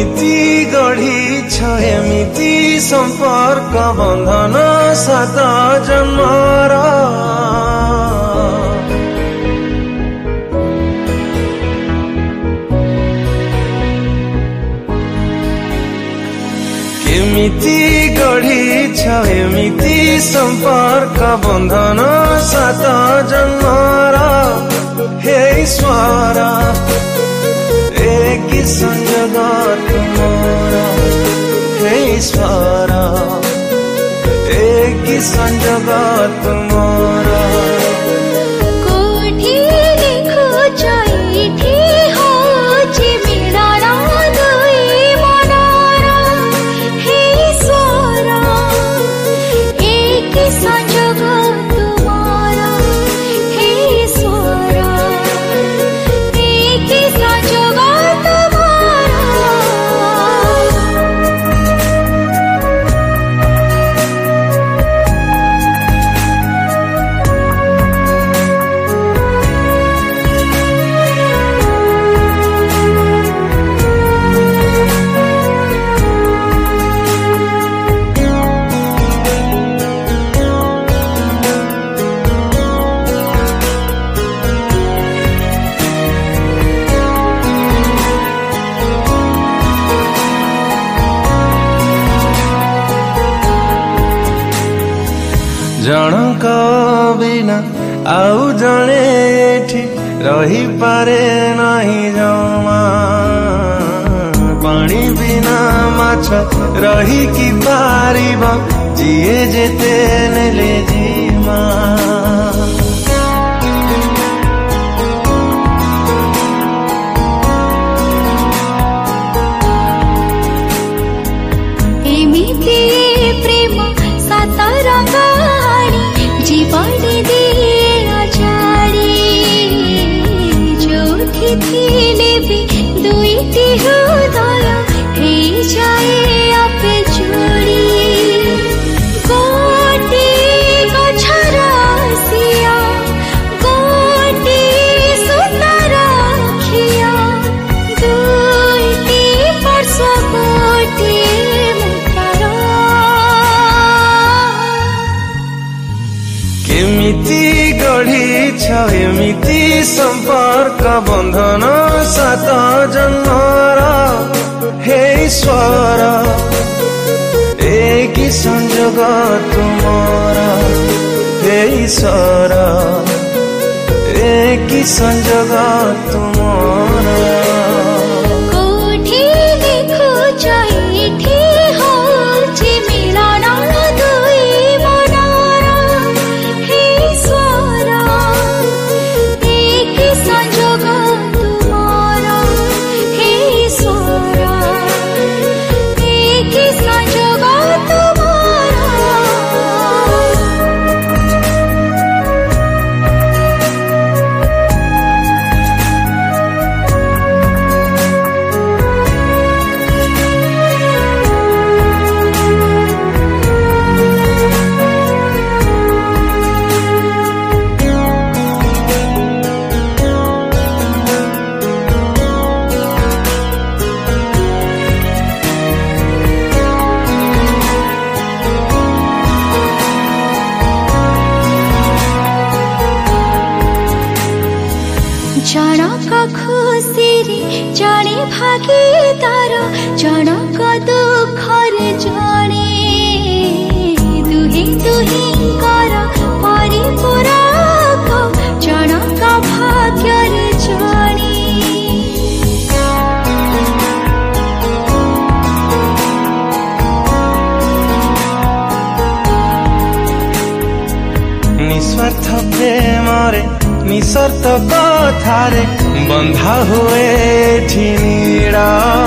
केमिति गढ़ीछ एमिति संपर्क बंधन सात जन्मर केमिति गढ़ीछ एमिति संपर्क बंधन सात जन्मर हे ईश्वर एक संजोग तुमरा हे ईश्वर एक संजोग तुमरा कोठी लिखुछ एठी होछि मिलन दुई मनर हे ईश्वर एक संजोग तुमरा हे ईश्वर एक संजोग जनक बिना आउ जणे एठी रही पारे नहीं जमा पानी बिना माछ रही कि पारिब जिए जेते नेले जीमा एमिति प्रेम सात रंग जीवन दिए अजाड़ी जोठी थिले भी दुईटी हृदय हे जाए आपे जोड़ी गोटी गछर सिया गोटी सुतार खिया दुईटी वर्ष गोटी केमिति गढ़ीछ एमिति संपर्क बंधन सात जन्मर हे ईश्वर एक संजोग तुमरा हे ईश्वर एक संजोग तुमरा कोठी लिखुछ एठी होछि मिलन दुई मनर हे ईश्वर एक संजोग तुमरा हे ईश्वर एक संजोग तुमरा जनक खुशी जणे भागीदार जनक दुखरे जणे दुहे दुहिंकर परिपूरक जनक भाग्यरे जणे निस्वार्थ प्रेमरे निसर्त कथारे बंधा हुए नीड़ा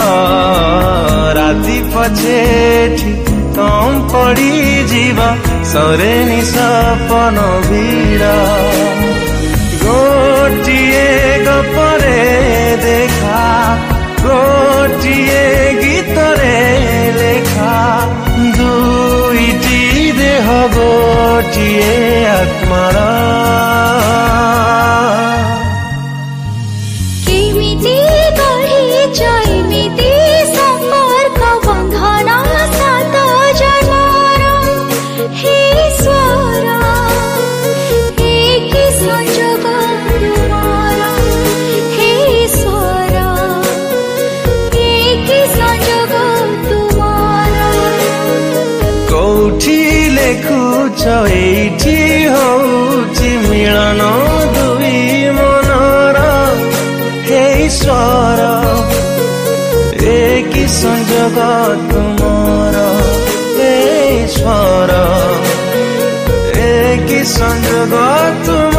राति पछे कम पड़ी जीवा सरे निसपन भीड़ा गोटिए गपरे देखा गोटिए गीतरे लेखा दुईटी देह गोटिए आत्मारा केमिति गढ़ीछ एमिति संपर्क ईश्वर एक संजोग तुमर ईश्वर एक संजोग तुम